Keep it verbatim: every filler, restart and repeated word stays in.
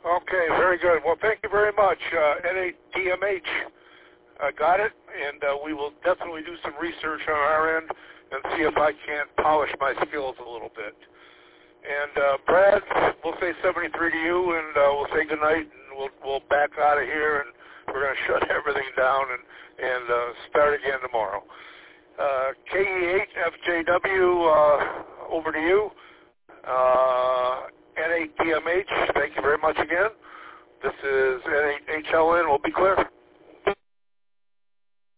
Okay, very good. Well, thank you very much. Uh, N A D M H, uh, got it, and uh, we will definitely do some research on our end and see if I can't polish my skills a little bit. And uh, Brad, we'll say seventy-three to you, and uh, we'll say goodnight, and we'll we'll back out of here, and we're going to shut everything down and and uh, start again tomorrow. Uh, K E eight F J W, uh, over to you. Uh, N A D M H, thank you very much again. This is N H L N, we'll be clear.